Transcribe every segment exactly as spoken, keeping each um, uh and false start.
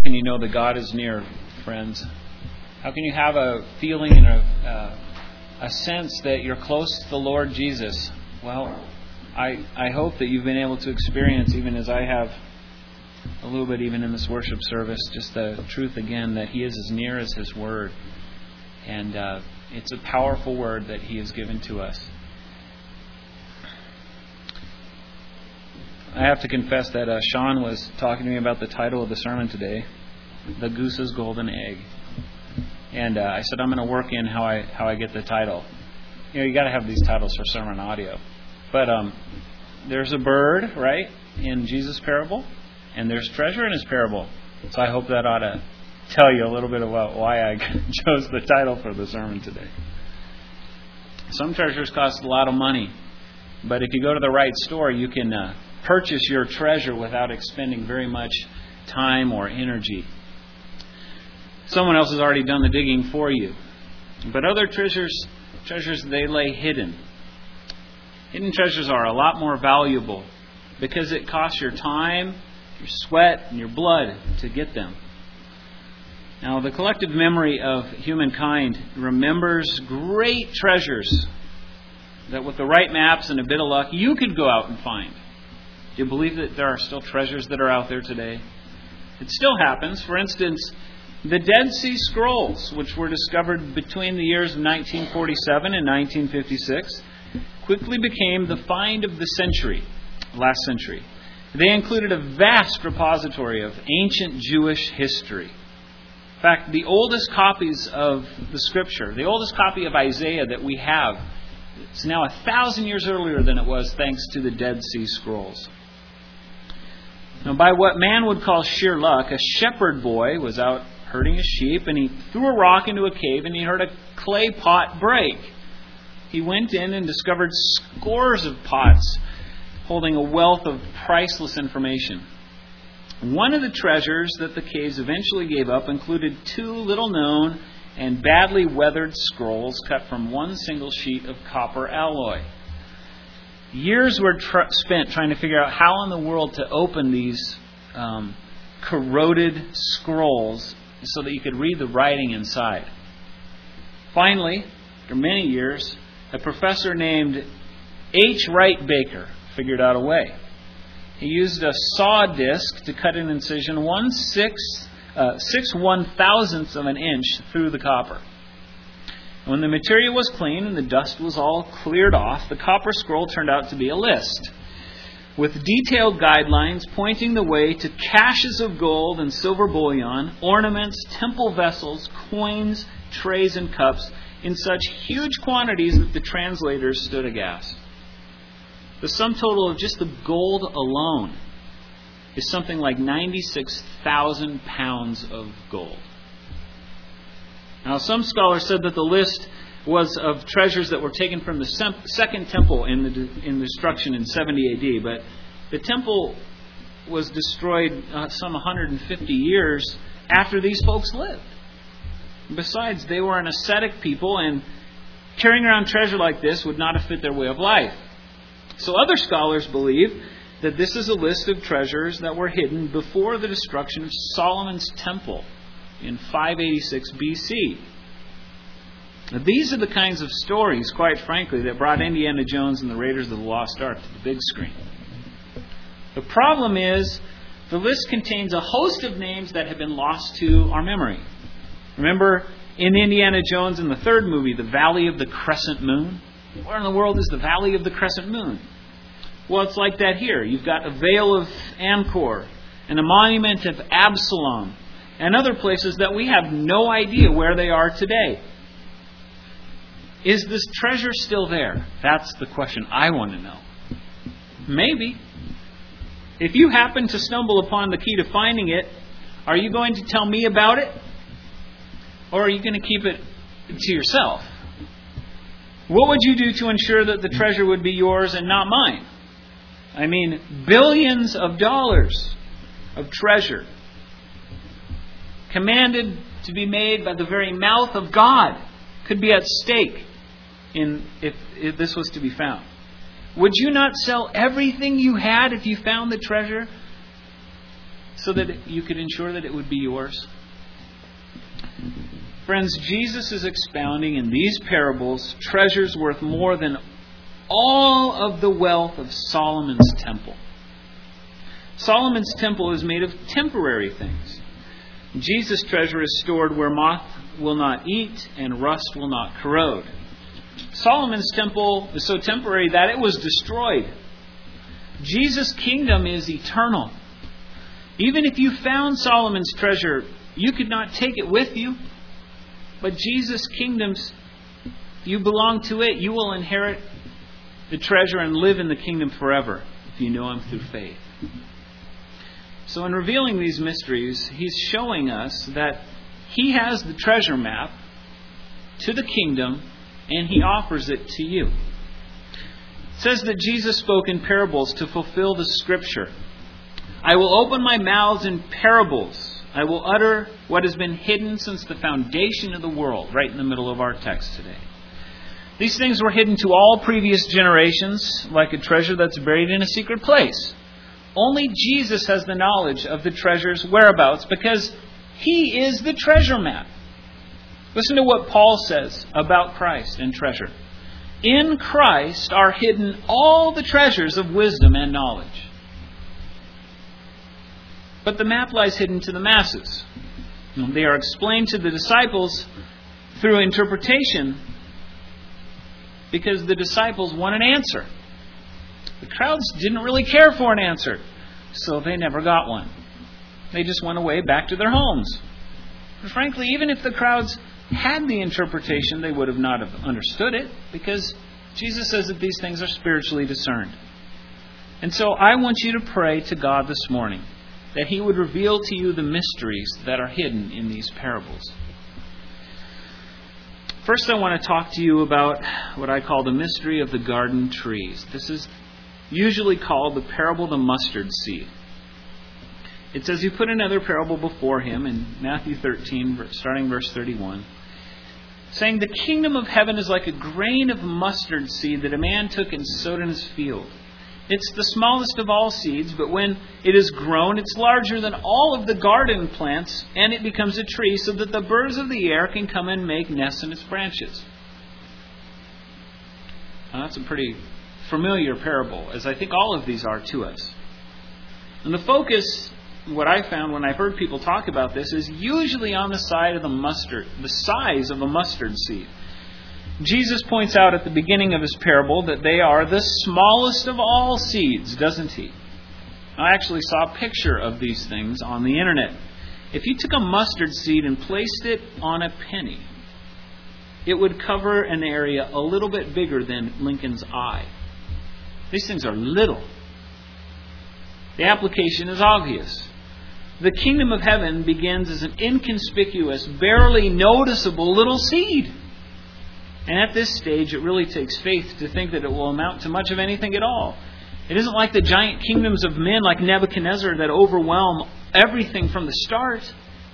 can you know that God is near, friends? How can you have a feeling and a, uh, a sense that you're close to the Lord Jesus? Well, I, I hope that you've been able to experience, even as I have a little bit even in this worship service, just the truth again that He is as near as His Word. And uh, it's a powerful Word that He has given to us. I have to confess that uh, Sean was talking to me about the title of the sermon today, The Goose's Golden Egg. And uh, I said, I'm going to work in how I how I get the title. You know, you got to have these titles for sermon audio. But um, there's a bird, right, in Jesus' parable, and there's treasure in His parable. So I hope that ought to tell you a little bit about why I chose the title for the sermon today. Some treasures cost a lot of money, but if you go to the right store, you can uh, purchase your treasure without expending very much time or energy. Someone else has already done the digging for you. But other treasures, treasures they lay hidden. Hidden treasures are a lot more valuable because it costs your time, your sweat, and your blood to get them. Now, the collective memory of humankind remembers great treasures that with the right maps and a bit of luck, you could go out and find. Do you believe that there are still treasures that are out there today? It still happens. For instance, the Dead Sea Scrolls, which were discovered between the years of nineteen forty-seven and nineteen fifty-six, quickly became the find of the century, last century. They included a vast repository of ancient Jewish history. In fact, the oldest copies of the Scripture, the oldest copy of Isaiah that we have, it's now a thousand years earlier than it was thanks to the Dead Sea Scrolls. Now, by what man would call sheer luck, a shepherd boy was out herding his sheep, and he threw a rock into a cave, and he heard a clay pot break. He went in and discovered scores of pots holding a wealth of priceless information. One of the treasures that the caves eventually gave up included two little-known and badly weathered scrolls cut from one single sheet of copper alloy. Years were tr- spent trying to figure out how in the world to open these um, corroded scrolls so that you could read the writing inside. Finally, after many years, a professor named H. Wright Baker figured out a way. He used a saw disc to cut an incision one six, uh, six one thousandths of an inch through the copper. When the material was clean and the dust was all cleared off, the copper scroll turned out to be a list with detailed guidelines pointing the way to caches of gold and silver bullion, ornaments, temple vessels, coins, trays, and cups in such huge quantities that the translators stood aghast. The sum total of just the gold alone is something like ninety-six thousand pounds of gold. Now, some scholars said that the list was of treasures that were taken from the second temple in the in destruction in seventy A D, but the temple was destroyed uh, some one hundred fifty years after these folks lived. Besides, they were an ascetic people, and carrying around treasure like this would not have fit their way of life. So other scholars believe that this is a list of treasures that were hidden before the destruction of Solomon's temple in five eighty-six B C. Now, these are the kinds of stories, quite frankly, that brought Indiana Jones and the Raiders of the Lost Ark to the big screen. The problem is, the list contains a host of names that have been lost to our memory. Remember, in Indiana Jones in the third movie, the Valley of the Crescent Moon? Where in the world is the Valley of the Crescent Moon? Well, it's like that here. You've got a Vale of Angkor and a monument of Absalom and other places that we have no idea where they are today. Is this treasure still there? That's the question I want to know. Maybe. If you happen to stumble upon the key to finding it, are you going to tell me about it? Or are you going to keep it to yourself? What would you do to ensure that the treasure would be yours and not mine? I mean, billions of dollars of treasure commanded to be made by the very mouth of God could be at stake in if, if this was to be found. Would you not sell everything you had if you found the treasure? so that you could ensure that it would be yours? Friends, Jesus is expounding in these parables treasures worth more than all of the wealth of Solomon's temple. Solomon's temple is made of temporary things. Jesus' treasure is stored where moth will not eat and rust will not corrode. Solomon's temple is so temporary that it was destroyed. Jesus' kingdom is eternal. Even if you found Solomon's treasure, you could not take it with you. But Jesus' kingdom's, you belong to it. You will inherit the treasure and live in the kingdom forever if you know Him through faith. So in revealing these mysteries, He's showing us that He has the treasure map to the kingdom, and He offers it to you. It says that Jesus spoke in parables to fulfill the Scripture. I will open my mouth in parables. I will utter what has been hidden since the foundation of the world, right in the middle of our text today. These things were hidden to all previous generations, like a treasure that's buried in a secret place. Only Jesus has the knowledge of the treasure's whereabouts because He is the treasure map. Listen to what Paul says about Christ and treasure. In Christ are hidden all the treasures of wisdom and knowledge. But the map lies hidden to the masses. They are explained to the disciples through interpretation because the disciples want an answer. The crowds didn't really care for an answer, so they never got one. They just went away back to their homes. But frankly, even if the crowds had the interpretation, they would have not have understood it because Jesus says that these things are spiritually discerned. And so I want you to pray to God this morning that He would reveal to you the mysteries that are hidden in these parables. First, I want to talk to you about what I call the mystery of the garden trees. This is usually called the parable of the mustard seed. It says He put another parable before Him in Matthew thirteen, starting verse thirty-one, saying, the kingdom of heaven is like a grain of mustard seed that a man took and sowed in his field. It's the smallest of all seeds, but when it is grown, it's larger than all of the garden plants, and it becomes a tree so that the birds of the air can come and make nests in its branches. Now, that's a pretty familiar parable, as I think all of these are to us. And the focus, what I found when I've heard people talk about this, is usually on the side of the mustard, the size of a mustard seed. Jesus points out at the beginning of His parable that they are the smallest of all seeds, doesn't He? I actually saw a picture of these things on the internet. If you took a mustard seed and placed it on a penny, it would cover an area a little bit bigger than Lincoln's eye. These things are little. The application is obvious. The kingdom of heaven begins as an inconspicuous, barely noticeable little seed. And at this stage, it really takes faith to think that it will amount to much of anything at all. It isn't like the giant kingdoms of men like Nebuchadnezzar that overwhelm everything from the start.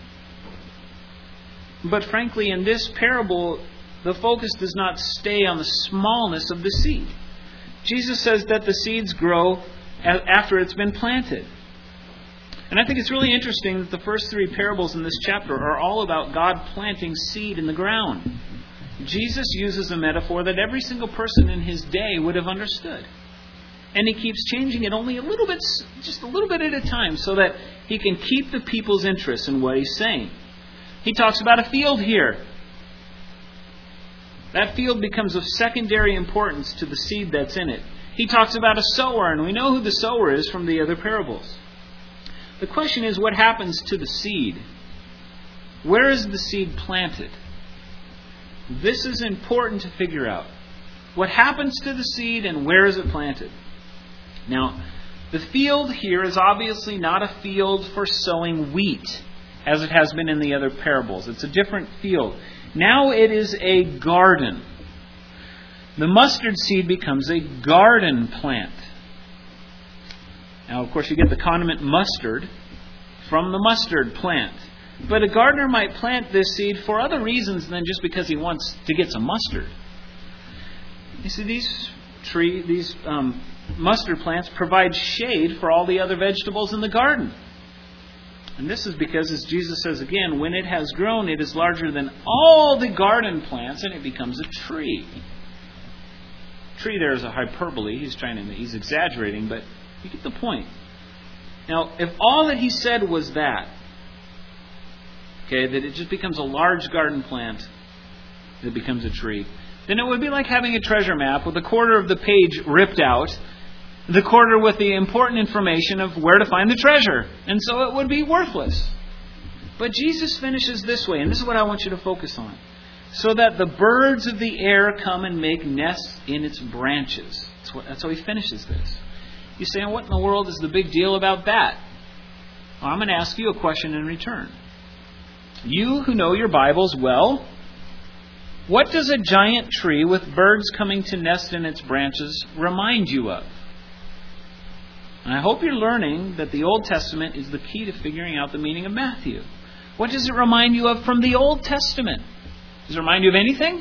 But frankly, in this parable, the focus does not stay on the smallness of the seed. Jesus says that the seeds grow after it's been planted. And I think it's really interesting that the first three parables in this chapter are all about God planting seed in the ground. Jesus uses a metaphor that every single person in His day would have understood. And He keeps changing it only a little bit, just a little bit at a time, so that He can keep the people's interest in what He's saying. He talks about a field here. That field becomes of secondary importance to the seed that's in it. He talks about a sower, and we know who the sower is from the other parables. The question is, what happens to the seed? Where is the seed planted? This is important to figure out. What happens to the seed and where is it planted? Now, the field here is obviously not a field for sowing wheat, as it has been in the other parables. It's a different field. Now it is a garden. The mustard seed becomes a garden plant. Now, of course, you get the condiment mustard from the mustard plant. But a gardener might plant this seed for other reasons than just because he wants to get some mustard. You see, these tree, these um, mustard plants provide shade for all the other vegetables in the garden. And this is because, as Jesus says again, when it has grown, it is larger than all the garden plants, and it becomes a tree. Tree there is a hyperbole. He's trying to, he's exaggerating, but you get the point. Now, if all that he said was that, okay, that it just becomes a large garden plant, that becomes a tree, then it would be like having a treasure map with a quarter of the page ripped out, the quarter with the important information of where to find the treasure. And so it would be worthless. But Jesus finishes this way, and this is what I want you to focus on. So that the birds of the air come and make nests in its branches. That's, what, that's how he finishes this. You say, what in the world is the big deal about that? Well, I'm going to ask you a question in return. You who know your Bibles well, what does a giant tree with birds coming to nest in its branches remind you of? And I hope you're learning that the Old Testament is the key to figuring out the meaning of Matthew. What does it remind you of from the Old Testament? Does it remind you of anything?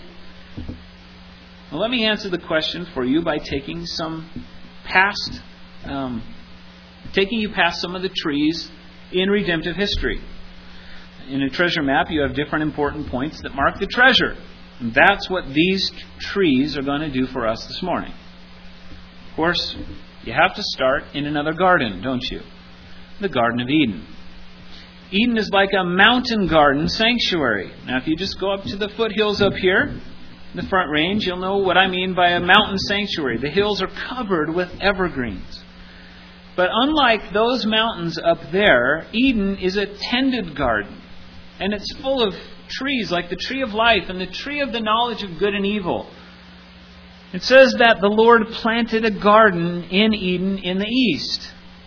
Well, let me answer the question for you by taking some past, um, taking you past some of the trees in redemptive history. In a treasure map, you have different important points that mark the treasure. And that's what these trees are going to do for us this morning. Of course, you have to start in another garden, don't you? The Garden of Eden. Eden is like a mountain garden sanctuary. Now, if you just go up to the foothills up here, the Front Range, you'll know what I mean by a mountain sanctuary. The hills are covered with evergreens. But unlike those mountains up there, Eden is a tended garden. And it's full of trees like the tree of life and the tree of the knowledge of good and evil. It says that the Lord planted a garden in Eden in the east.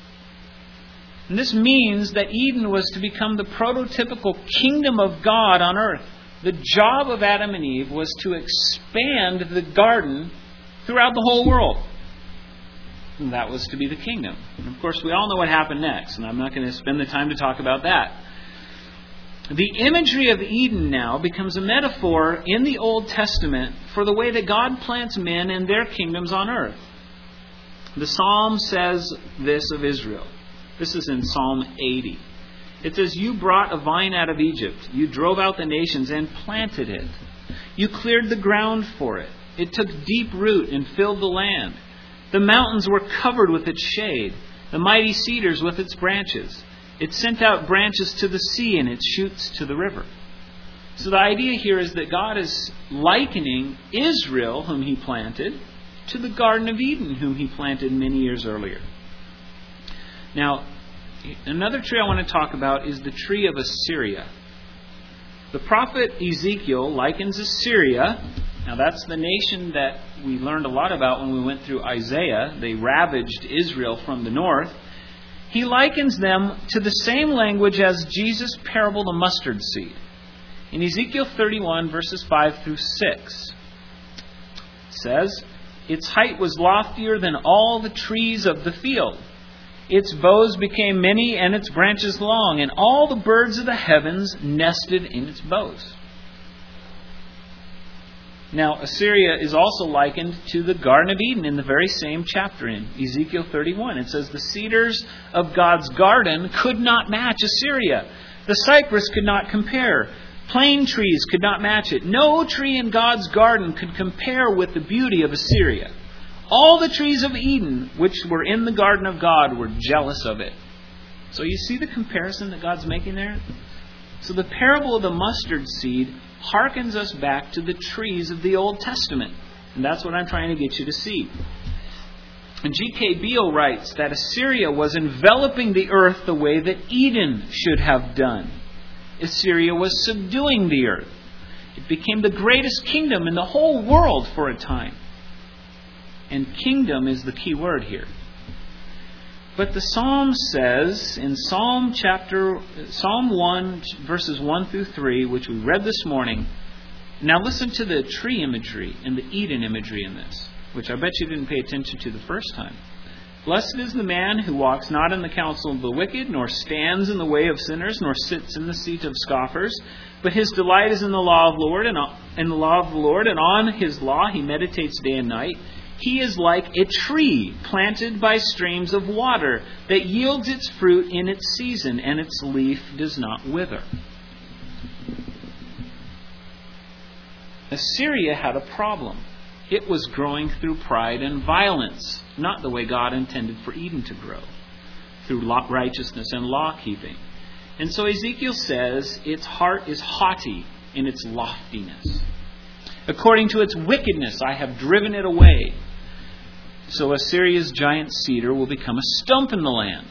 And this means that Eden was to become the prototypical kingdom of God on earth. The job of Adam and Eve was to expand the garden throughout the whole world. And that was to be the kingdom. And of course, we all know what happened next, and I'm not going to spend the time to talk about that. The imagery of Eden now becomes a metaphor in the Old Testament for the way that God plants men and their kingdoms on earth. The Psalm says this of Israel. This is in Psalm eighty. It says, "You brought a vine out of Egypt. You drove out the nations and planted it. You cleared the ground for it. It took deep root and filled the land. The mountains were covered with its shade, the mighty cedars with its branches. It sent out branches to the sea and its shoots to the river." So the idea here is that God is likening Israel, whom He planted, to the Garden of Eden, whom He planted many years earlier. Now, another tree I want to talk about is the tree of Assyria. The prophet Ezekiel likens Assyria. Now, that's the nation that we learned a lot about when we went through Isaiah. They ravaged Israel from the north. He likens them to the same language as Jesus' parable, the mustard seed. In Ezekiel thirty-one, verses five through six, it says, "Its height was loftier than all the trees of the field. Its boughs became many and its branches long, and all the birds of the heavens nested in its boughs." Now, Assyria is also likened to the Garden of Eden in the very same chapter in Ezekiel thirty-one. It says, "The cedars of God's garden could not match Assyria. The cypress could not compare. Plane trees could not match it. No tree in God's garden could compare with the beauty of Assyria. All the trees of Eden, which were in the garden of God, were jealous of it." So you see the comparison that God's making there? So the parable of the mustard seed harkens us back to the trees of the Old Testament. And that's what I'm trying to get you to see. And G K Beale writes that Assyria was enveloping the earth the way that Eden should have done. Assyria was subduing the earth. It became the greatest kingdom in the whole world for a time. And kingdom is the key word here. But the Psalm says in Psalm chapter Psalm one, verses one through three, which we read this morning. Now listen to the tree imagery and the Eden imagery in this, which I bet you didn't pay attention to the first time. "Blessed is the man who walks not in the counsel of the wicked, nor stands in the way of sinners, nor sits in the seat of scoffers. But his delight is in the law of the Lord, and in the law of the Lord, and on his law he meditates day and night. He is like a tree planted by streams of water that yields its fruit in its season, and its leaf does not wither. Assyria had a problem. It was growing through pride and violence, not the way God intended for Eden to grow, through righteousness and law-keeping. And so Ezekiel says its heart is haughty in its loftiness. According to its wickedness, I have driven it away. So Assyria's giant cedar will become a stump in the land.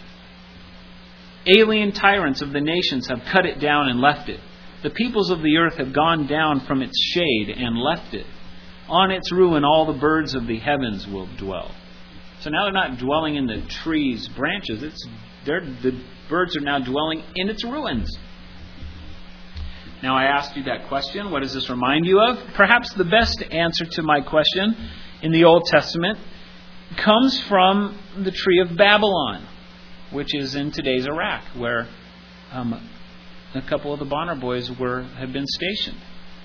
Alien tyrants of the nations have cut it down and left it. The peoples of the earth have gone down from its shade and left it. On its ruin all the birds of the heavens will dwell. So now they're not dwelling in the tree's branches. It's the birds are now dwelling in its ruins. Now I asked you that question. What does this remind you of? Perhaps the best answer to my question in the Old Testament comes from the tree of Babylon, which is in today's Iraq, where um, a couple of the Bonner boys were had been stationed.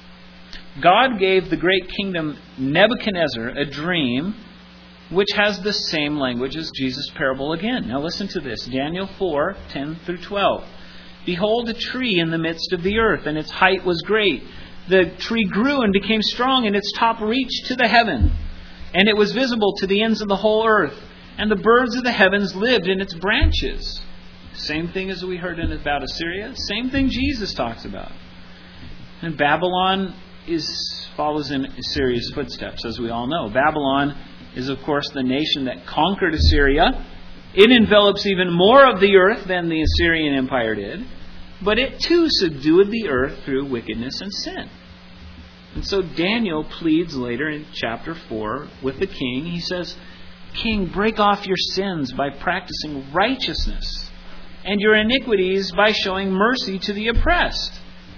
God gave the great kingdom Nebuchadnezzar a dream which has the same language as Jesus' parable again. Now listen to this. Daniel four, ten through twelve. Behold, a tree in the midst of the earth, and its height was great. The tree grew and became strong, and its top reached to the heaven. And it was visible to the ends of the whole earth. And the birds of the heavens lived in its branches. Same thing as we heard in about Assyria. Same thing Jesus talks about. And Babylon is follows in Assyria's footsteps, as we all know. Babylon is, of course, the nation that conquered Assyria. It envelops even more of the earth than the Assyrian Empire did. But it too subdued the earth through wickedness and sin. And so Daniel pleads later in chapter four with the king. He says, King, break off your sins by practicing righteousness, and your iniquities by showing mercy to the oppressed.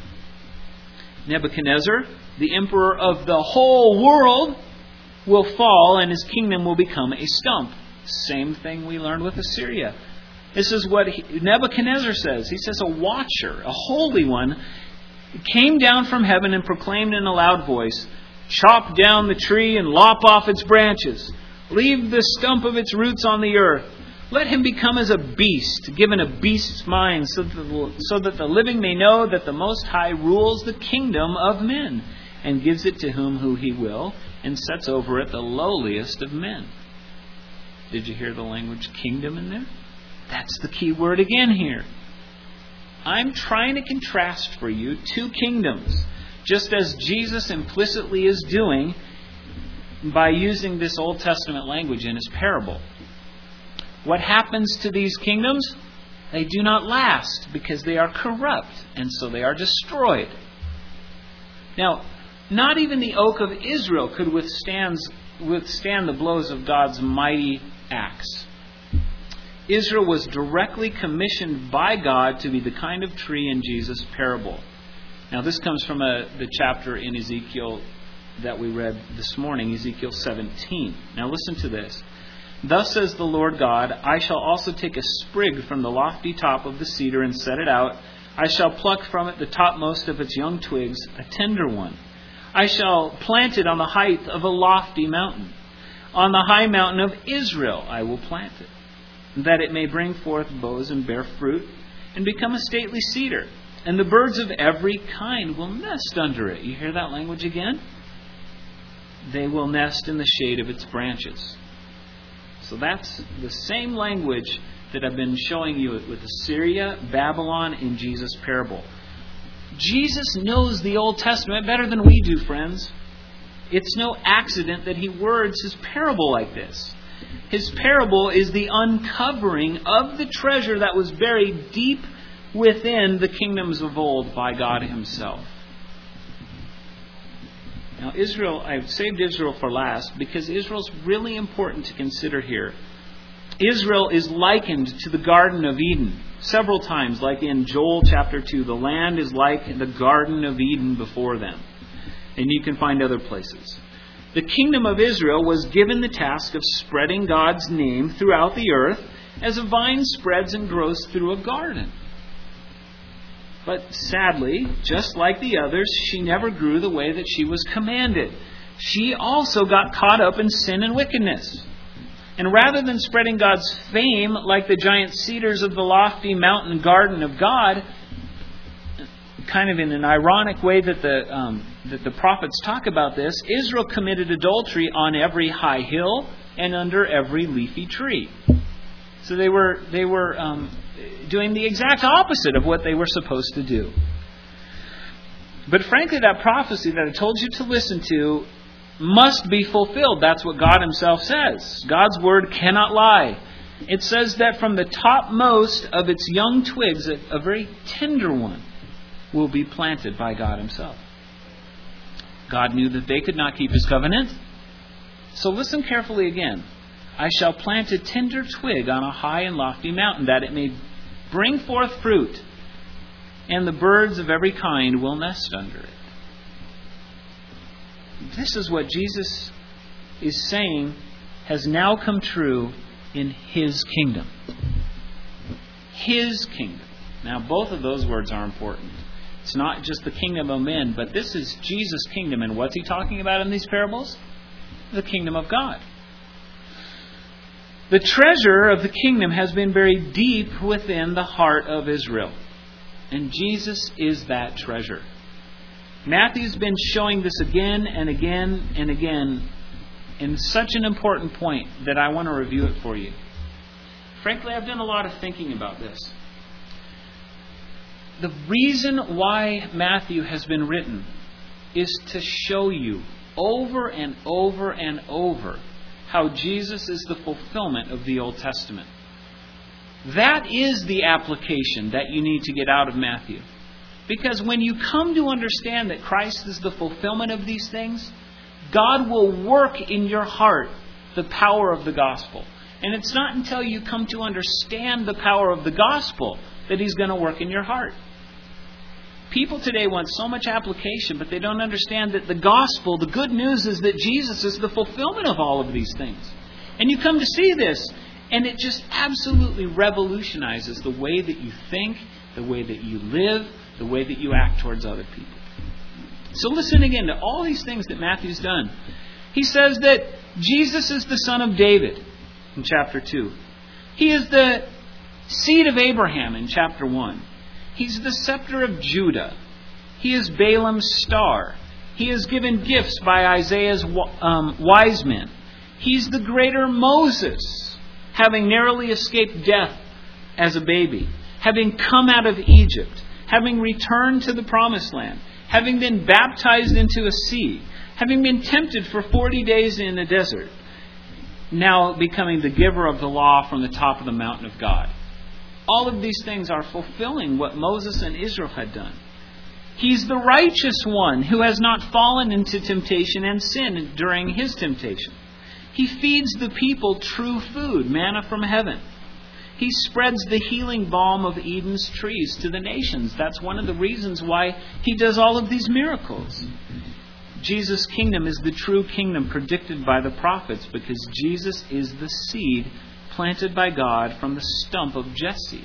Nebuchadnezzar, the emperor of the whole world, will fall, and his kingdom will become a stump. Same thing we learned with Assyria. This is what he, Nebuchadnezzar says. He says, a watcher, a holy one, came down from heaven and proclaimed in a loud voice, chop down the tree and lop off its branches. Leave the stump of its roots on the earth. Let him become as a beast, given a beast's mind, so that, the, so that the living may know that the Most High rules the kingdom of men, and gives it to whom who he will, and sets over it the lowliest of men. Did you hear the language kingdom in there? That's the key word again here. I'm trying to contrast for you two kingdoms, just as Jesus implicitly is doing by using this Old Testament language in his parable. What happens to these kingdoms? They do not last because they are corrupt, and so they are destroyed. Now, not even the oak of Israel could withstand, withstand the blows of God's mighty axe. Israel was directly commissioned by God to be the kind of tree in Jesus' parable. Now, this comes from a, the chapter in Ezekiel that we read this morning, Ezekiel seventeen. Now, listen to this. Thus says the Lord God, I shall also take a sprig from the lofty top of the cedar and set it out. I shall pluck from it the topmost of its young twigs, a tender one. I shall plant it on the height of a lofty mountain. On the high mountain of Israel I will plant it, that it may bring forth boughs and bear fruit, and become a stately cedar. And the birds of every kind will nest under it. You hear that language again? They will nest in the shade of its branches. So that's the same language that I've been showing you with Assyria, Babylon, in Jesus' parable. Jesus knows the Old Testament better than we do, friends. It's no accident that he words his parable like this. His parable is the uncovering of the treasure that was buried deep within the kingdoms of old by God himself. Now, Israel, I've saved Israel for last because Israel's really important to consider here. Israel is likened to the Garden of Eden several times, like in Joel chapter two. The land is like the Garden of Eden before them. And you can find other places. The kingdom of Israel was given the task of spreading God's name throughout the earth as a vine spreads and grows through a garden. But sadly, just like the others, she never grew the way that she was commanded. she also got caught up in sin and wickedness. And rather than spreading God's fame like the giant cedars of the lofty mountain garden of God, kind of in an ironic way that the um, that the prophets talk about this, Israel committed adultery on every high hill and under every leafy tree. So they were they were um, doing the exact opposite of what they were supposed to do. But frankly, that prophecy that I told you to listen to must be fulfilled. That's what God Himself says. God's Word cannot lie. It says that from the topmost of its young twigs, a, a very tender one will be planted by God Himself. God knew that they could not keep His covenant. So listen carefully again. I shall plant a tender twig on a high and lofty mountain, that it may bring forth fruit, and the birds of every kind will nest under it. This is what Jesus is saying has now come true in His kingdom. His kingdom. Now, both of those words are important. It's not just the kingdom of men, but this is Jesus' kingdom. And what's He talking about in these parables? The kingdom of God. The treasure of the kingdom has been buried deep within the heart of Israel. And Jesus is that treasure. Matthew's been showing this again and again and again in such an important point that I want to review it for you. Frankly, I've done a lot of thinking about this. The reason why Matthew has been written is to show you over and over and over how Jesus is the fulfillment of the Old Testament. That is the application that you need to get out of Matthew. Because when you come to understand that Christ is the fulfillment of these things, God will work in your heart the power of the gospel. And it's not until you come to understand the power of the gospel that He's going to work in your heart. People today want so much application, but they don't understand that the gospel, the good news is that Jesus is the fulfillment of all of these things. And you come to see this, and it just absolutely revolutionizes the way that you think, the way that you live, the way that you act towards other people. So listen again to all these things that Matthew's done. He says that Jesus is the son of David in chapter two. He is the seed of Abraham in chapter one. He's the scepter of Judah. He is Balaam's star. He is given gifts by Isaiah's um, wise men. He's the greater Moses, having narrowly escaped death as a baby, having come out of Egypt, having returned to the promised land, having been baptized into a sea, having been tempted for forty days in the desert, now becoming the giver of the law from the top of the mountain of God. All of these things are fulfilling what Moses and Israel had done. He's the righteous one who has not fallen into temptation and sin during his temptation. He feeds the people true food, manna from heaven. He spreads the healing balm of Eden's trees to the nations. That's one of the reasons why He does all of these miracles. Jesus' kingdom is the true kingdom predicted by the prophets, because Jesus is the seed planted by God from the stump of Jesse.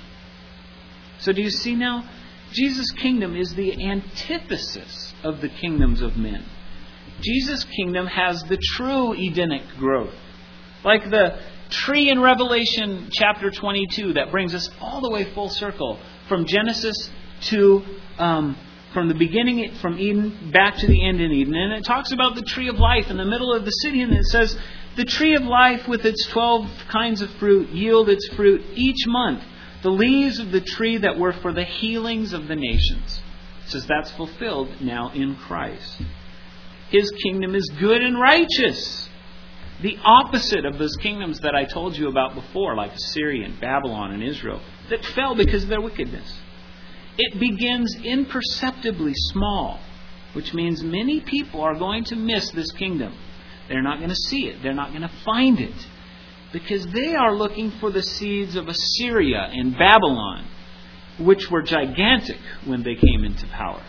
So do you see now? Jesus' kingdom is the antithesis of the kingdoms of men. Jesus' kingdom has the true Edenic growth. Like the tree in Revelation chapter twenty-two that brings us all the way full circle from Genesis to um, from the beginning, from Eden back to the end in Eden. And it talks about the tree of life in the middle of the city, and it says, the tree of life with its twelve kinds of fruit yield its fruit each month. The leaves of the tree that were for the healings of the nations. It says that's fulfilled now in Christ. His kingdom is good and righteous. The opposite of those kingdoms that I told you about before, like Assyria and Babylon and Israel, that fell because of their wickedness. It begins imperceptibly small, which means many people are going to miss this kingdom. They're not going to see it. They're not going to find it. Because they are looking for the seeds of Assyria and Babylon, which were gigantic when they came into power.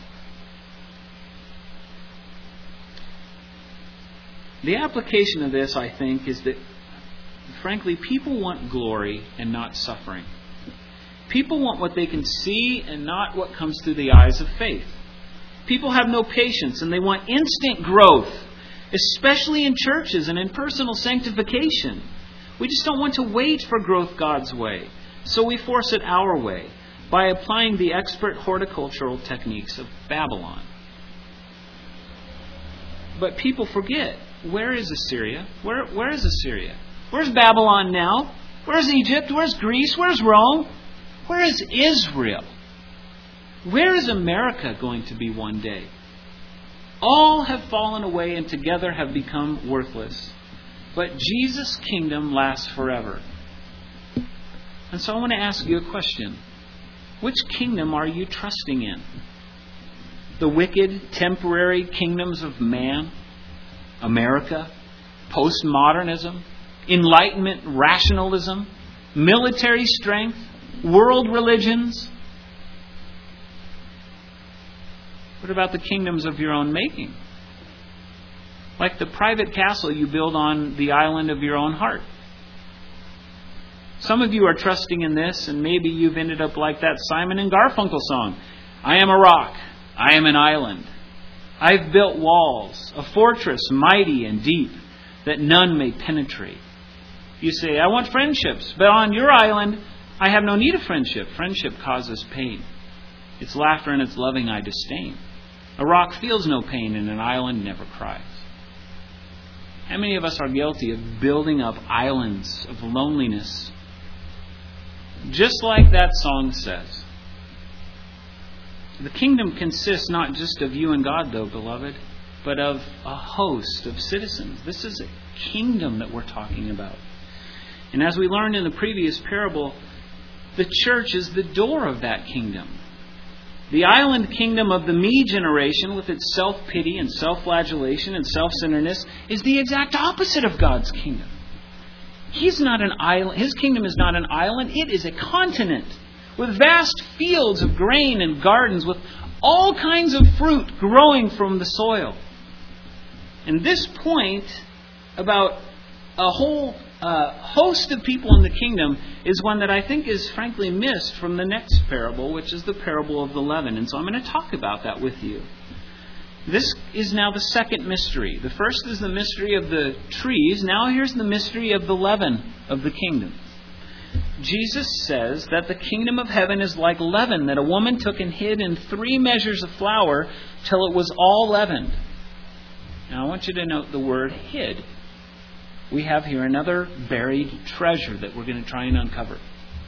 The application of this, I think, is that, frankly, people want glory and not suffering. People want what they can see and not what comes through the eyes of faith. People have no patience and they want instant growth. especially in churches and in personal sanctification. We just don't want to wait for growth God's way. So we force it our way by applying the expert horticultural techniques of Babylon. But people forget, where is Assyria? Where, where is Assyria? Where's Babylon now? Where's Egypt? Where's Greece? Where's Rome? Where is Israel? Where is America going to be one day? All have fallen away and together have become worthless. But Jesus' kingdom lasts forever. And so I want to ask you a question. Which kingdom are you trusting in? The wicked, temporary kingdoms of man? America? Postmodernism? Enlightenment rationalism? Military strength? World religions? What about the kingdoms of your own making? Like the private castle you build on the island of your own heart. Some of you are trusting in this, and maybe you've ended up like that Simon and Garfunkel song. I am a rock. I am an island. I've built walls, a fortress mighty and deep, that none may penetrate. You say, I want friendships, but on your island, I have no need of friendship. Friendship causes pain. Its laughter and its loving I disdain. A rock feels no pain, and an island never cries. How many of us are guilty of building up islands of loneliness? Just like that song says. The kingdom consists not just of you and God, though, beloved, but of a host of citizens. This is a kingdom that we're talking about. And as we learned in the previous parable, the church is the door of that kingdom. The island kingdom of the me generation, with its self-pity and self-flagellation and self-centeredness, is the exact opposite of God's kingdom. He's not an island. His kingdom is not an island. It is a continent with vast fields of grain and gardens with all kinds of fruit growing from the soil. And this point about a whole uh, host of people in the kingdom is one that I think is frankly missed from the next parable, which is the parable of the leaven. And so I'm going to talk about that with you. This is now the second mystery. The first is the mystery of the trees. Now here's the mystery of the leaven of the kingdom. Jesus says that the kingdom of heaven is like leaven that a woman took and hid in three measures of flour till it was all leavened. Now I want you to note the word hid. We have here another buried treasure that we're going to try and uncover.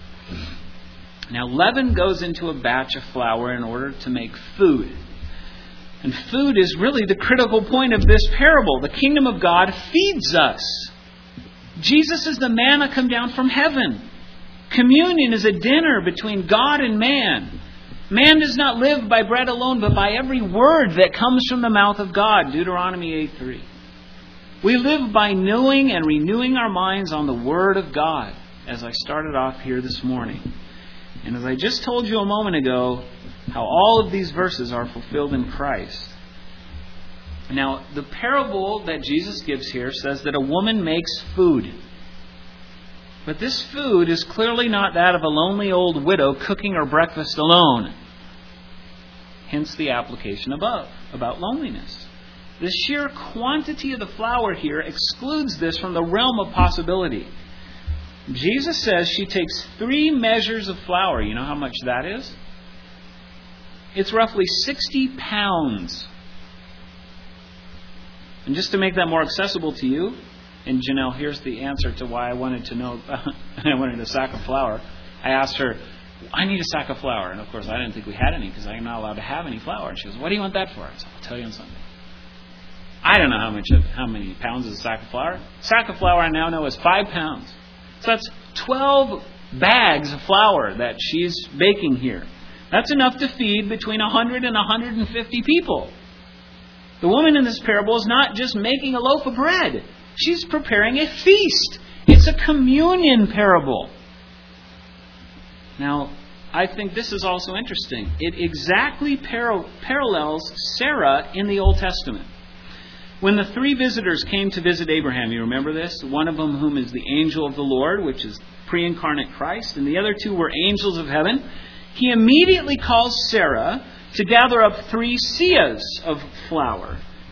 Now leaven goes into a batch of flour in order to make food. And food is really the critical point of this parable. The kingdom of God feeds us. Jesus is the manna come down from heaven. Communion is a dinner between God and man. Man does not live by bread alone, but by every word that comes from the mouth of God. Deuteronomy eight three. We live by knowing and renewing our minds on the Word of God, as I started off here this morning. And as I just told you a moment ago, how all of these verses are fulfilled in Christ. Now, the parable that Jesus gives here says that a woman makes food. But this food is clearly not that of a lonely old widow cooking her breakfast alone. Hence the application above about loneliness. The sheer quantity of the flour here excludes this from the realm of possibility. Jesus says she takes three measures of flour. You know how much that is? It's roughly sixty pounds. And just to make that more accessible to you, and Janelle, here's the answer to why I wanted to know, I wanted a sack of flour. I asked her, I need a sack of flour. And of course, I didn't think we had any because I'm not allowed to have any flour. And she goes, what do you want that for? I said, I'll tell you on Sunday. I don't know how much of, how many pounds is a sack of flour. A sack of flour I now know is five pounds. So that's twelve bags of flour that she's baking here. That's enough to feed between one hundred and one hundred fifty people. The woman in this parable is not just making a loaf of bread. She's preparing a feast. It's a communion parable. Now, I think this is also interesting. It exactly par- parallels Sarah in the Old Testament. When the three visitors came to visit Abraham, you remember this? One of them whom is the angel of the Lord, which is pre-incarnate Christ, and the other two were angels of heaven. He immediately calls Sarah to gather up three seahs of flour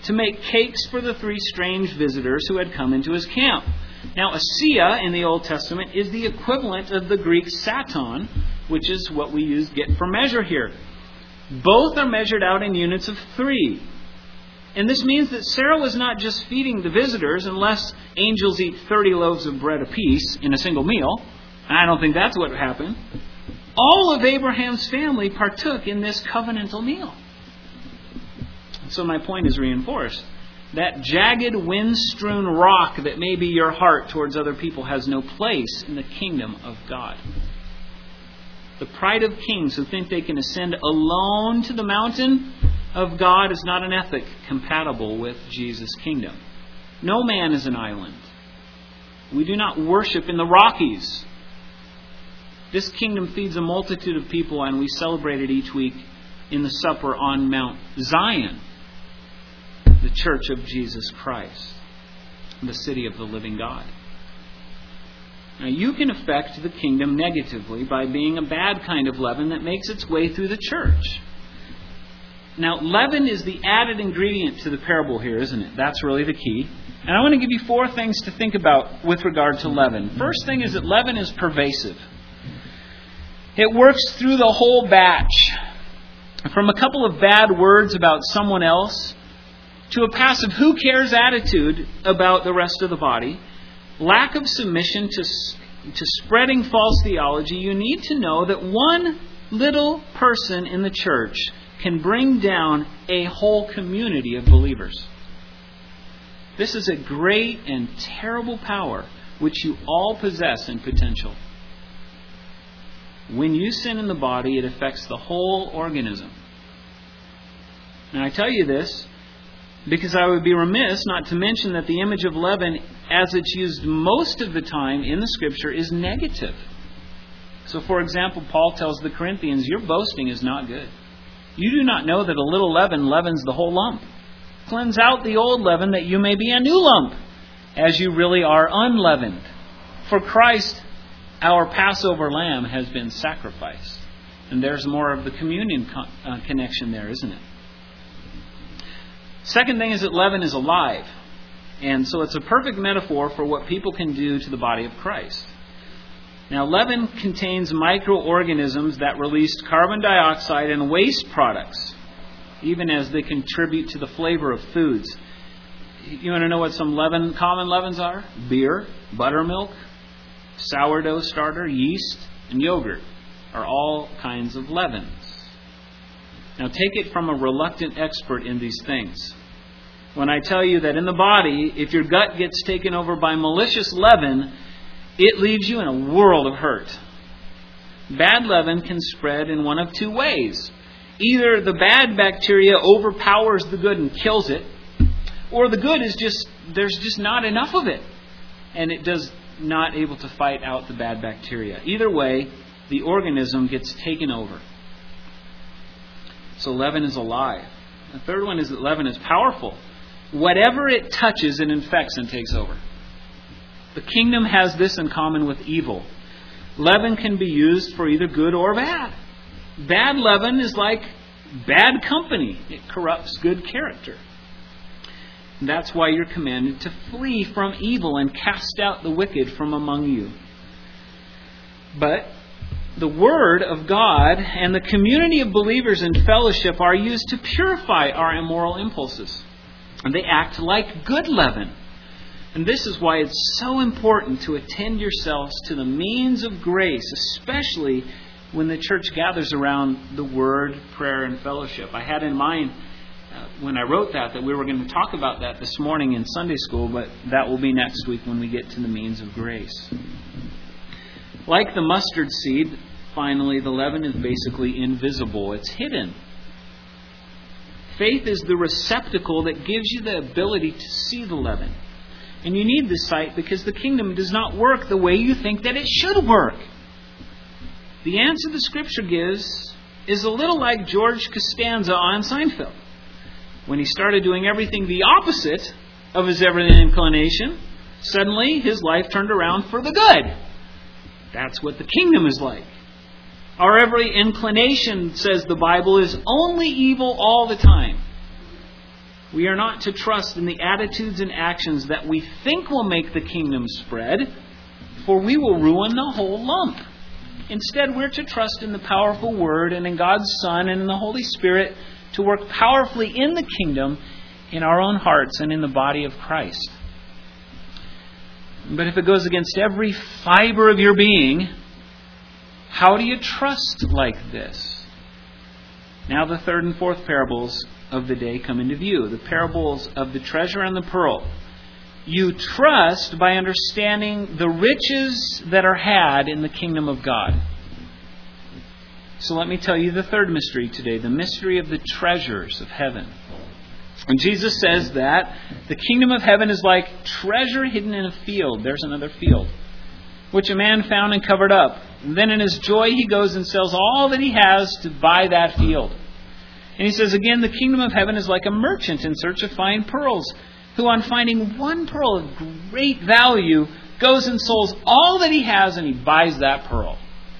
to make cakes for the three strange visitors who had come into his camp. Now, a seah in the Old Testament is the equivalent of the Greek saton, which is what we use get for measure here. Both are measured out in units of three. And this means that Sarah was not just feeding the visitors, unless angels eat thirty loaves of bread apiece in a single meal. I don't think that's what happened. All of Abraham's family partook in this covenantal meal. So my point is reinforced. That jagged, wind-strewn rock that may be your heart towards other people has no place in the kingdom of God. The pride of kings who think they can ascend alone to the mountain of God is not an ethic compatible with Jesus' kingdom. No man is an island. We do not worship in the Rockies. This kingdom feeds a multitude of people, and we celebrate it each week in the supper on Mount Zion, the church of Jesus Christ, the city of the living God. Now, you can affect the kingdom negatively by being a bad kind of leaven that makes its way through the church. Now, leaven is the added ingredient to the parable here, isn't it? That's really the key. And I want to give you four things to think about with regard to leaven. First thing is that leaven is pervasive. It works through the whole batch. From a couple of bad words about someone else to a passive who cares attitude about the rest of the body, lack of submission to, to spreading false theology, you need to know that one little person in the church can bring down a whole community of believers. This is a great and terrible power which you all possess in potential. When you sin in the body, it affects the whole organism. Now, I tell you this because I would be remiss not to mention that the image of leaven, as it's used most of the time in the Scripture, is negative. So, for example, Paul tells the Corinthians, your boasting is not good. You do not know that a little leaven leavens the whole lump. Cleanse out the old leaven that you may be a new lump, as you really are unleavened. For Christ, our Passover lamb, has been sacrificed. And there's more of the communion con- uh, connection there, isn't it? Second thing is that leaven is alive. And so it's a perfect metaphor for what people can do to the body of Christ. Now, leaven contains microorganisms that release carbon dioxide and waste products, even as they contribute to the flavor of foods. You want to know what some leaven, common leavens are? Beer, buttermilk, sourdough starter, yeast, and yogurt are all kinds of leavens. Now, take it from a reluctant expert in these things. When I tell you that in the body, if your gut gets taken over by malicious leaven, it leaves you in a world of hurt. Bad leaven can spread in one of two ways. Either the bad bacteria overpowers the good and kills it, or the good is just, there's just not enough of it, and it does not able to fight out the bad bacteria. Either way, the organism gets taken over. So leaven is alive. The third one is that leaven is powerful. Whatever it touches, it infects and takes over. The kingdom has this in common with evil. Leaven can be used for either good or bad. Bad leaven is like bad company. It corrupts good character. That's why you're commanded to flee from evil and cast out the wicked from among you. But the Word of God and the community of believers in fellowship are used to purify our immoral impulses. And they act like good leaven. And this is why it's so important to attend yourselves to the means of grace, especially when the church gathers around the Word, prayer, and fellowship. I had in mind uh, when I wrote that that we were going to talk about that this morning in Sunday school, but that will be next week when we get to the means of grace. Like the mustard seed, finally, the leaven is basically invisible. It's hidden. Faith is the receptacle that gives you the ability to see the leaven. And you need this sight because the kingdom does not work the way you think that it should work. The answer the Scripture gives is a little like George Costanza on Seinfeld. When he started doing everything the opposite of his every inclination, suddenly his life turned around for the good. That's what the kingdom is like. Our every inclination, says the Bible, is only evil all the time. We are not to trust in the attitudes and actions that we think will make the kingdom spread, for we will ruin the whole lump. Instead, we're to trust in the powerful Word and in God's Son and in the Holy Spirit to work powerfully in the kingdom, in our own hearts, and in the body of Christ. But if it goes against every fiber of your being, how do you trust like this? Now the third and fourth parables of the day come into view. The parables of the treasure and the pearl. You trust by understanding the riches that are had in the kingdom of God. So let me tell you the third mystery today, the mystery of the treasures of heaven. And Jesus says that the kingdom of heaven is like treasure hidden in a field. There's another field, which a man found and covered up. And then in his joy he goes and sells all that he has to buy that field. And he says again, the kingdom of heaven is like a merchant in search of fine pearls, who on finding one pearl of great value goes and sells all that he has and he buys that pearl.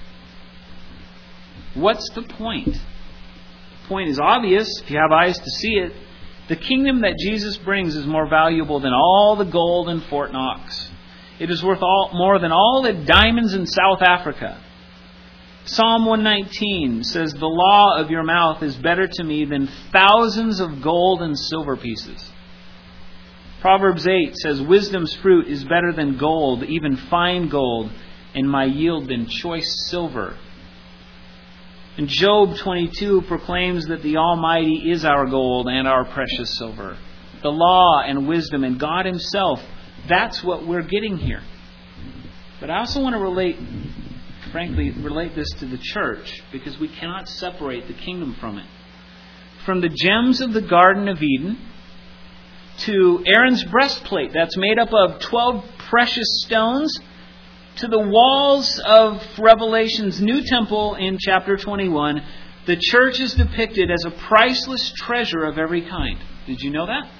What's the point? The point is obvious if you have eyes to see it. The kingdom that Jesus brings is more valuable than all the gold in Fort Knox. It is worth all, more than all the diamonds in South Africa. Psalm one nineteen says, the law of your mouth is better to me than thousands of gold and silver pieces. Proverbs eight says, wisdom's fruit is better than gold, even fine gold, and my yield than choice silver. And Job twenty-two proclaims that the Almighty is our gold and our precious silver. The law and wisdom and God Himself, that's what we're getting here. But I also want to relate, frankly, relate this to the church, because we cannot separate the kingdom from it. From the gems of the Garden of Eden to Aaron's breastplate that's made up of twelve precious stones, to the walls of Revelation's new temple in chapter twenty-one, the church is depicted as a priceless treasure of every kind. Did you know that?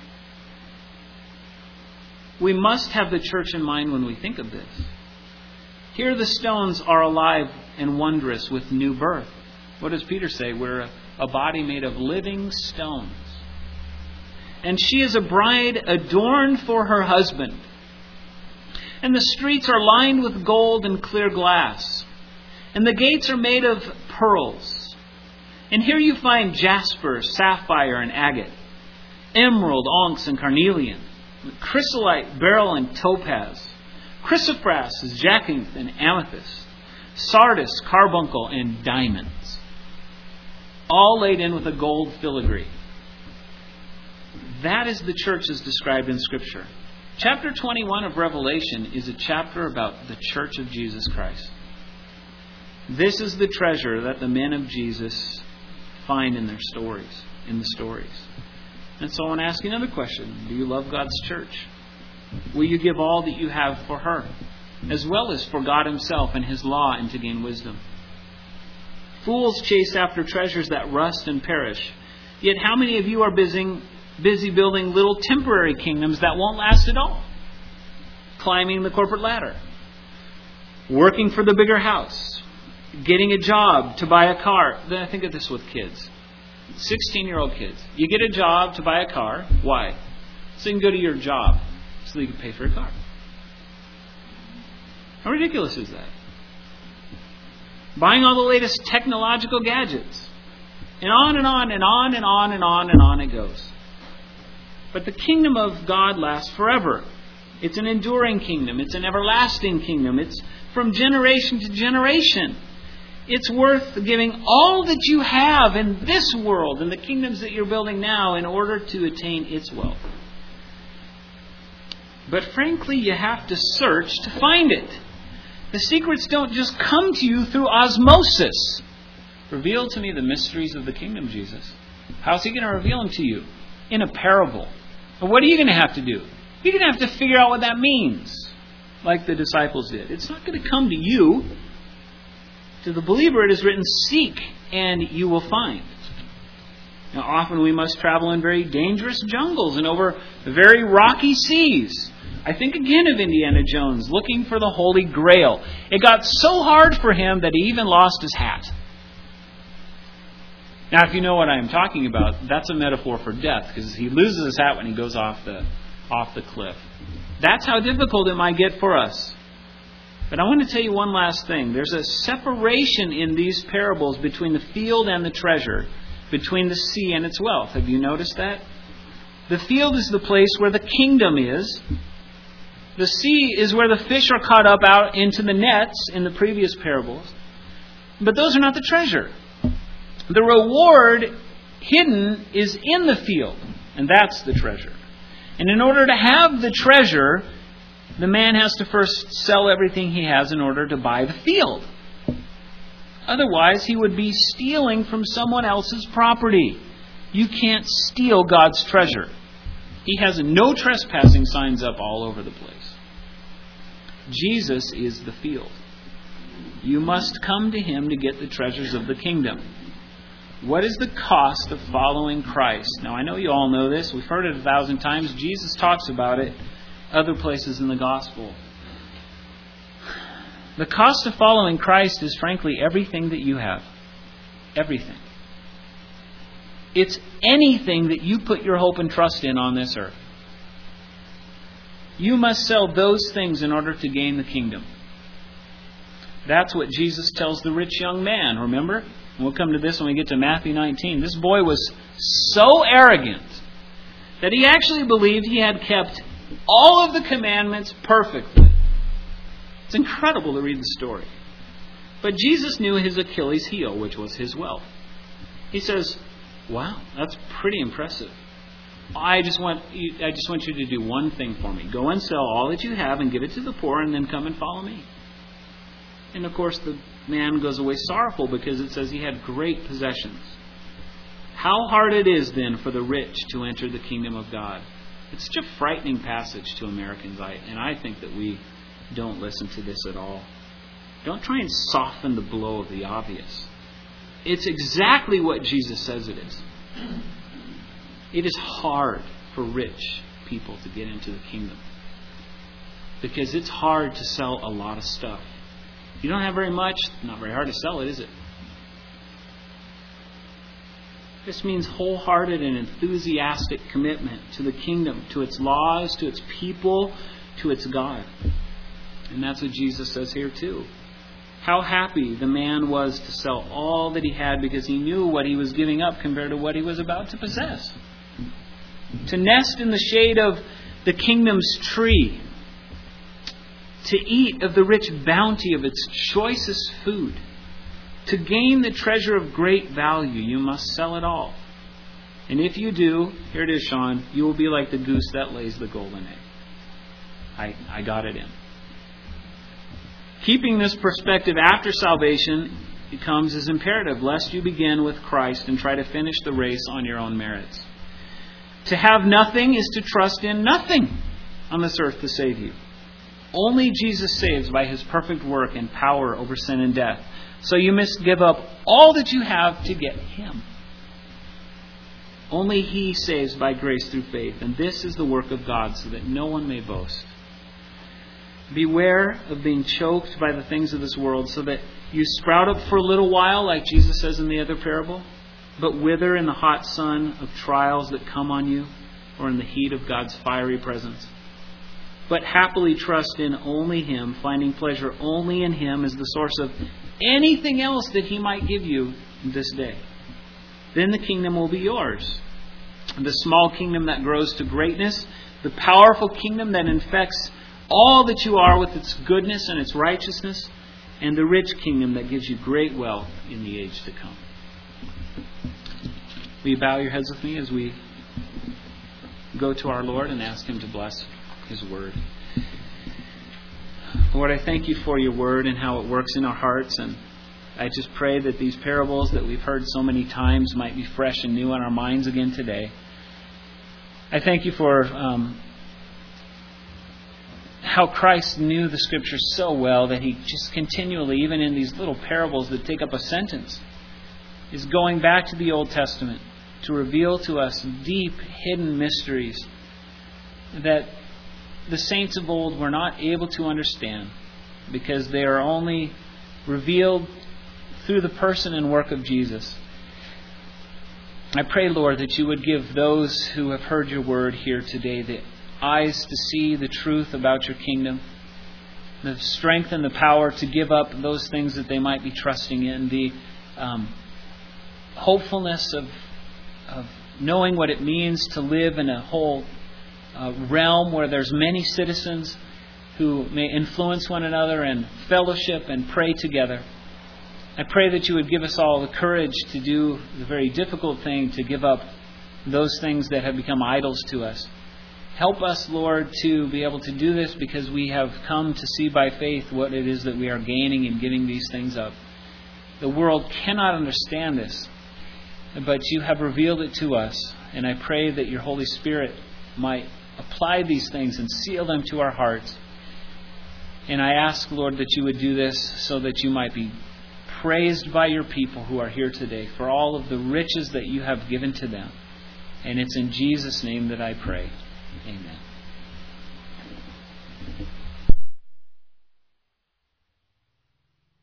We must have the church in mind when we think of this. Here the stones are alive and wondrous with new birth. What does Peter say? We're a, a body made of living stones. And she is a bride adorned for her husband. And the streets are lined with gold and clear glass. And the gates are made of pearls. And here you find jasper, sapphire, and agate, emerald, onyx, and carnelian, chrysolite, beryl, and topaz, chrysoprase, jacinth, and amethyst, sardis, carbuncle, and diamonds, all laid in with a gold filigree. That is the church as described in Scripture. Chapter twenty-one of Revelation is a chapter about the church of Jesus Christ. This is the treasure that the men of Jesus find in their stories, in the stories. And so I want to ask you another question. Do you love God's church? Will you give all that you have for her, as well as for God Himself and His law, and to gain wisdom? Fools chase after treasures that rust and perish. Yet how many of you are busy, busy building little temporary kingdoms that won't last at all? Climbing the corporate ladder. Working for the bigger house. Getting a job to buy a car. Then I think of this with kids. sixteen-year-old kids. You get a job to buy a car. Why? So you can go to your job. So you can pay for a car. How ridiculous is that? Buying all the latest technological gadgets. And on and on and on and on and on and on it goes. But the kingdom of God lasts forever. It's an enduring kingdom. It's an everlasting kingdom. It's from generation to generation. It's worth giving all that you have in this world and the kingdoms that you're building now in order to attain its wealth. But frankly, you have to search to find it. The secrets don't just come to you through osmosis. Reveal to me the mysteries of the kingdom, Jesus. How's He going to reveal them to you? In a parable. But what are you going to have to do? You're going to have to figure out what that means, like the disciples did. It's not going to come to you. To the believer it is written, seek and you will find. Now often we must travel in very dangerous jungles and over very rocky seas. I think again of Indiana Jones looking for the Holy Grail. It got so hard for him that he even lost his hat. Now, if you know what I'm talking about, that's a metaphor for death, because he loses his hat when he goes off the off the cliff. That's how difficult it might get for us. But I want to tell you one last thing. There's a separation in these parables between the field and the treasure, between the sea and its wealth. Have you noticed that? The field is the place where the kingdom is. The sea is where the fish are caught up out into the nets in the previous parables. But those are not the treasure. The reward hidden is in the field, and that's the treasure. And in order to have the treasure, the man has to first sell everything he has in order to buy the field. Otherwise, he would be stealing from someone else's property. You can't steal God's treasure. He has no trespassing signs up all over the place. Jesus is the field. You must come to Him to get the treasures of the kingdom. What is the cost of following Christ? Now, I know you all know this. We've heard it a thousand times. Jesus talks about it other places in the gospel. The cost of following Christ is, frankly, everything that you have. Everything. It's anything that you put your hope and trust in on this earth. You must sell those things in order to gain the kingdom. That's what Jesus tells the rich young man, remember? We'll come to this when we get to Matthew nineteen. This boy was so arrogant that he actually believed he had kept all of the commandments perfectly. It's incredible to read the story. But Jesus knew his Achilles heel, which was his wealth. He says, wow, that's pretty impressive. I just want you, I just want you to do one thing for me. Go and sell all that you have and give it to the poor, and then come and follow me. And of course, the man goes away sorrowful because it says he had great possessions. How hard it is then for the rich to enter the kingdom of God. It's such a frightening passage to Americans, I, and I think that we don't listen to this at all. Don't try and soften the blow of the obvious. It's exactly what Jesus says it is. It is hard for rich people to get into the kingdom, because it's hard to sell a lot of stuff. If you don't have very much, not very hard to sell it, is it? This means wholehearted and enthusiastic commitment to the kingdom, to its laws, to its people, to its God. And that's what Jesus says here too. How happy the man was to sell all that he had, because he knew what he was giving up compared to what he was about to possess. To nest in the shade of the kingdom's tree. To eat of the rich bounty of its choicest food. To gain the treasure of great value, you must sell it all. And if you do, here it is, Sean, you will be like the goose that lays the golden egg. I, I got it in. Keeping this perspective after salvation becomes as imperative, lest you begin with Christ and try to finish the race on your own merits. To have nothing is to trust in nothing on this earth to save you. Only Jesus saves by His perfect work and power over sin and death. So you must give up all that you have to get Him. Only He saves by grace through faith, and this is the work of God, so that no one may boast. Beware of being choked by the things of this world, so that you sprout up for a little while, like Jesus says in the other parable, but wither in the hot sun of trials that come on you, or in the heat of God's fiery presence. But happily trust in only Him, finding pleasure only in Him as the source of anything else that He might give you this day. Then the kingdom will be yours. The small kingdom that grows to greatness, the powerful kingdom that infects all that you are with its goodness and its righteousness, and the rich kingdom that gives you great wealth in the age to come. Will you bow your heads with me as we go to our Lord and ask Him to bless His Word? Lord, I thank You for Your Word and how it works in our hearts, and I just pray that these parables that we've heard so many times might be fresh and new in our minds again today. I thank You for um, how Christ knew the Scriptures so well that He just continually, even in these little parables that take up a sentence, is going back to the Old Testament to reveal to us deep, hidden mysteries that the saints of old were not able to understand, because they are only revealed through the person and work of Jesus. I pray, Lord, that you would give those who have heard your word here today the eyes to see the truth about your kingdom, the strength and the power to give up those things that they might be trusting in, the um, hopefulness of, of knowing what it means to live in a whole uh, realm where there's many citizens who may influence one another and fellowship and pray together. I pray that you would give us all the courage to do the very difficult thing, to give up those things that have become idols to us. Help us, Lord, to be able to do this because we have come to see by faith what it is that we are gaining in giving these things up. The world cannot understand this, but you have revealed it to us. And I pray that your Holy Spirit might apply these things and seal them to our hearts. And I ask, Lord, that you would do this so that you might be praised by your people who are here today for all of the riches that you have given to them. And it's in Jesus' name that I pray. Amen.